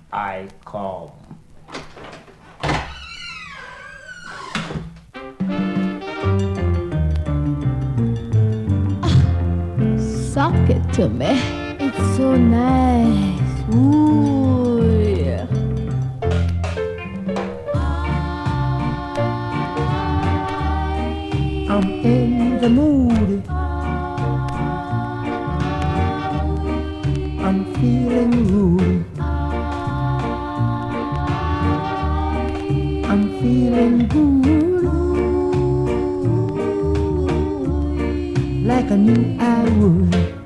I come. Suck it to me. It's so nice. Ooh, yeah. I'm in the mood. I'm feeling rude. I'm feeling good, like I knew I would.